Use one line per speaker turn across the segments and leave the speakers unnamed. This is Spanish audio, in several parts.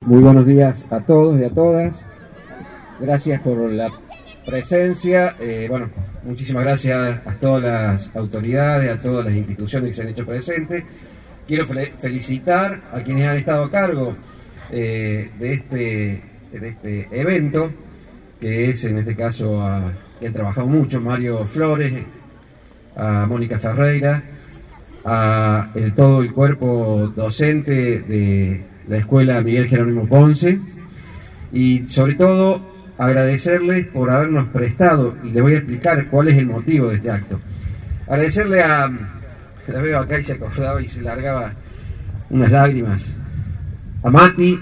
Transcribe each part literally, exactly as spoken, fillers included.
Muy buenos días a todos y a todas. Gracias por la presencia. Eh, bueno, muchísimas gracias a todas las autoridades, a todas las instituciones que se han hecho presentes. Quiero fe felicitar a quienes han estado a cargo eh, de, este, de este evento, que es en este caso, a, que han trabajado mucho, Mario Flores, a Mónica Ferreira, a el, todo el cuerpo docente de la Escuela Miguel Jerónimo Ponce, y sobre todo agradecerles por habernos prestado, y les voy a explicar cuál es el motivo de este acto. Agradecerle a, la veo acá y se acordaba y se largaba unas lágrimas, a Mati,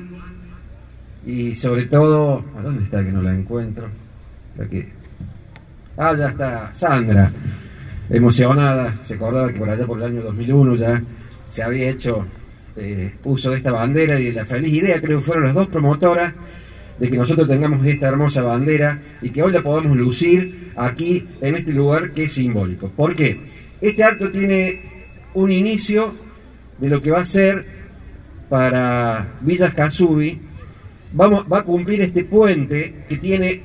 y sobre todo, ¿a dónde está que no la encuentro? Aquí. Ah, ya está, Sandra, emocionada, se acordaba que por allá por el año dos mil uno ya se había hecho eh, uso de esta bandera, y de la feliz idea, creo que fueron las dos promotoras, de que nosotros tengamos esta hermosa bandera y que hoy la podamos lucir aquí en este lugar que es simbólico. ¿Por qué? Este acto tiene un inicio de lo que va a ser para Villa Escazubí. Vamos, va a cumplir este puente que tiene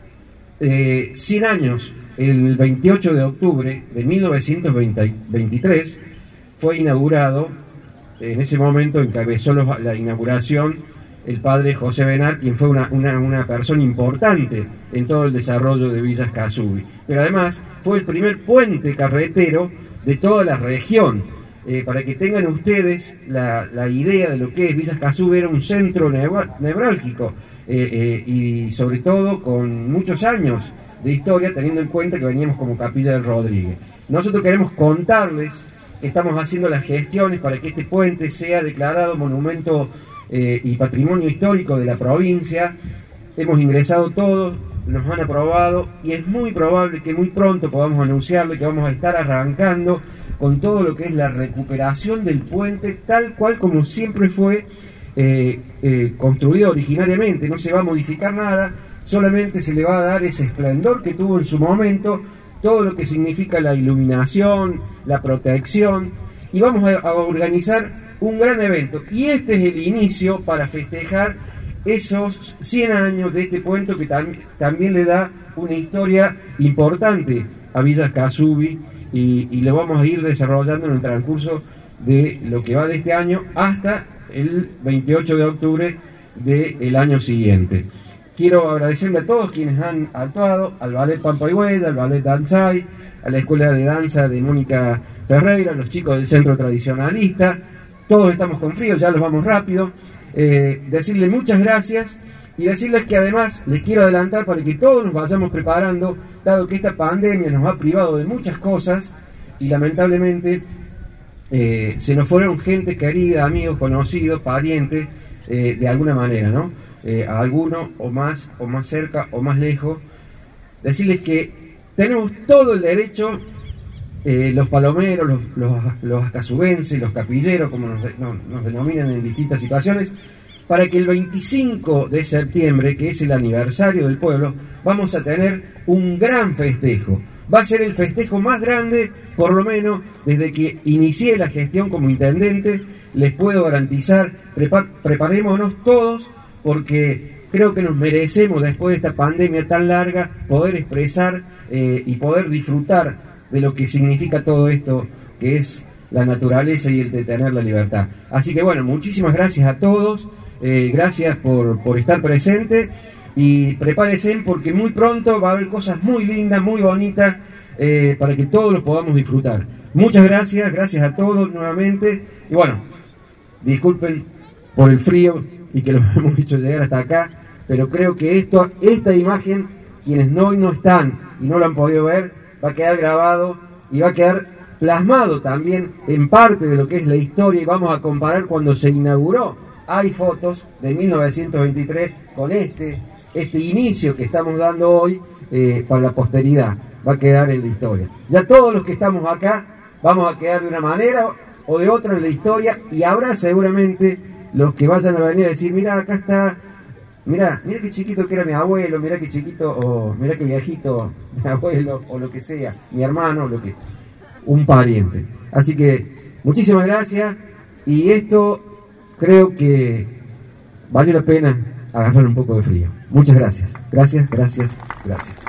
eh, cien años. El veintiocho de octubre de mil novecientos veintitrés fue inaugurado. En ese momento encabezó los, la inauguración el padre José Benar, quien fue una, una, una persona importante en todo el desarrollo de Villa Escazubí. Pero además fue el primer puente carretero de toda la región. Eh, para que tengan ustedes la, la idea de lo que es Villa Escazubí, era un centro nevrálgico eh, eh, y sobre todo con muchos años de historia, teniendo en cuenta que veníamos como Capilla del Rodríguez. Nosotros queremos contarles que estamos haciendo las gestiones para que este puente sea declarado monumento eh, y patrimonio histórico de la provincia. Hemos ingresado todos, nos han aprobado, y es muy probable que muy pronto podamos anunciarle que vamos a estar arrancando con todo lo que es la recuperación del puente tal cual como siempre fue eh, eh, construido originariamente. No se va a modificar nada, solamente se le va a dar ese esplendor que tuvo en su momento, todo lo que significa la iluminación, la protección, y vamos a, a organizar un gran evento, y este es el inicio para festejar esos cien años de este puente que tam también le da una historia importante a Villa Escazubí, y, y lo vamos a ir desarrollando en el transcurso de lo que va de este año hasta el veintiocho de octubre del año siguiente. Quiero agradecerle a todos quienes han actuado, al Ballet Pampayhuela, al Ballet Danzai, a la Escuela de Danza de Mónica Ferreira, a los chicos del Centro Tradicionalista. Todos estamos con frío, ya los vamos rápido. Eh, decirles muchas gracias y decirles que además les quiero adelantar para que todos nos vayamos preparando, dado que esta pandemia nos ha privado de muchas cosas y lamentablemente eh, se nos fueron gente querida, amigos, conocidos, parientes, eh, de alguna manera, ¿no? Eh, a alguno o más, o más cerca, o más lejos. Decirles que tenemos todo el derecho, eh, los palomeros, los, los, los ascazubenses, los capilleros, como nos, no, nos denominan en distintas situaciones, para que el veinticinco de septiembre, que es el aniversario del pueblo, vamos a tener un gran festejo. Va a ser el festejo más grande, por lo menos, desde que inicié la gestión como intendente. Les puedo garantizar, prepa preparémonos todos, porque creo que nos merecemos, después de esta pandemia tan larga, poder expresar eh, y poder disfrutar de lo que significa todo esto, que es la naturaleza y el de tener la libertad. Así que bueno, muchísimas gracias a todos, eh, gracias por, por estar presentes, y prepárense porque muy pronto va a haber cosas muy lindas, muy bonitas, eh, para que todos los podamos disfrutar. Muchas gracias, gracias a todos nuevamente, y bueno, disculpen por el frío y que los hemos hecho llegar hasta acá, pero creo que esto, esta imagen, quienes no, no están y no lo han podido ver, va a quedar grabado y va a quedar plasmado también en parte de lo que es la historia, y vamos a comparar cuando se inauguró. Hay fotos de mil novecientos veintitrés con este, este inicio que estamos dando hoy eh, para la posteridad, va a quedar en la historia. Ya todos los que estamos acá vamos a quedar de una manera o de otra en la historia, y habrá seguramente los que vayan a venir a decir, mira, acá está, mira, mira qué chiquito que era mi abuelo, mira qué chiquito, o mira qué viejito mi abuelo, o lo que sea, mi hermano, lo que, un pariente. Así que, muchísimas gracias, y esto creo que valió la pena agarrar un poco de frío. Muchas gracias, gracias, gracias, gracias.